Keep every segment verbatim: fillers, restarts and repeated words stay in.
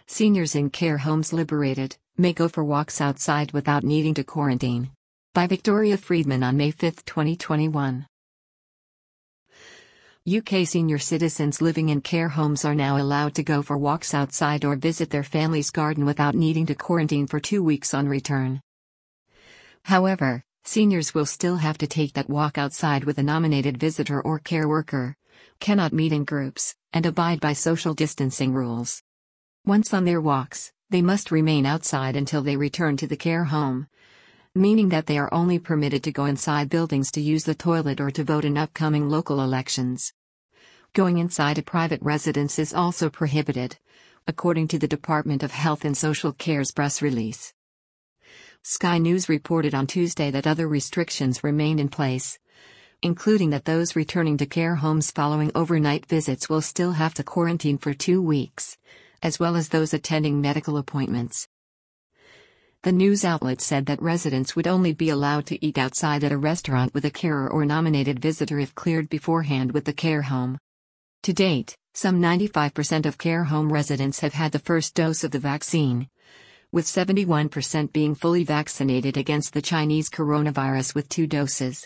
Seniors in care homes liberated, may go for walks outside without needing to quarantine. By Victoria Friedman on May fifth, twenty twenty-one. U K senior citizens living in care homes are now allowed to go for walks outside or visit their family's garden without needing to quarantine for two weeks on return. However, seniors will still have to take that walk outside with a nominated visitor or care worker, cannot meet in groups, and abide by social distancing rules. Once on their walks, they must remain outside until they return to the care home, meaning that they are only permitted to go inside buildings to use the toilet or to vote in upcoming local elections. Going inside a private residence is also prohibited, according to the Department of Health and Social Care's press release. Sky News reported on Tuesday that other restrictions remain in place, including that those returning to care homes following overnight visits will still have to quarantine for two weeks, as well as those attending medical appointments. The news outlet said that residents would only be allowed to eat outside at a restaurant with a carer or nominated visitor if cleared beforehand with the care home. To date, some ninety-five percent of care home residents have had the first dose of the vaccine, with seventy-one percent being fully vaccinated against the Chinese coronavirus with two doses.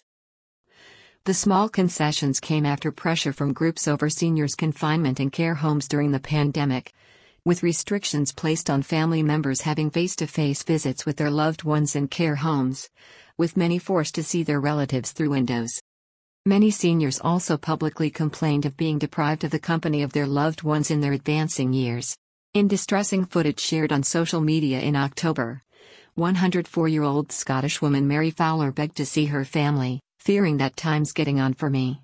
The small concessions came after pressure from groups over seniors' confinement in care homes during the pandemic, with restrictions placed on family members having face-to-face visits with their loved ones in care homes, with many forced to see their relatives through windows. Many seniors also publicly complained of being deprived of the company of their loved ones in their advancing years. In distressing footage shared on social media in October, one hundred four-year-old Scottish woman Mary Fowler begged to see her family, fearing that time's getting on for me.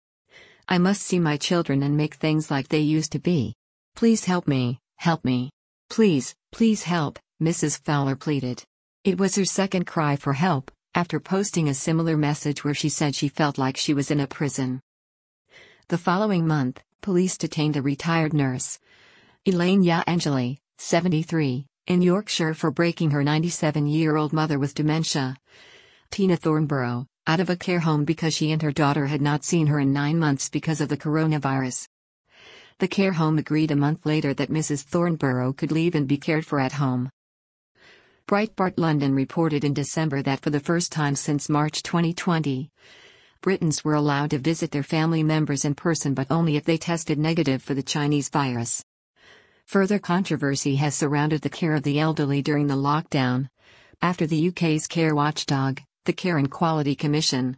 I must see my children and make things like they used to be. Please help me. Help me. Please, please help, Missus Fowler pleaded. It was her second cry for help, after posting a similar message where she said she felt like she was in a prison. The following month, police detained a retired nurse, Elaine Angeli, seventy-three, in Yorkshire for breaking her ninety-seven-year-old mother with dementia, Tina Thornborough, out of a care home because she and her daughter had not seen her in nine months because of the coronavirus. The care home agreed a month later that Missus Thornborough could leave and be cared for at home. Breitbart London reported in December that for the first time since March twenty twenty, Britons were allowed to visit their family members in person but only if they tested negative for the Chinese virus. Further controversy has surrounded the care of the elderly during the lockdown, after the U K's care watchdog, the Care and Quality Commission,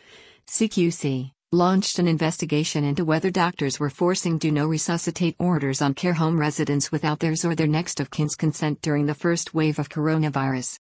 C Q C, launched an investigation into whether doctors were forcing do no resuscitate orders on care home residents without theirs or their next of kin's consent during the first wave of coronavirus.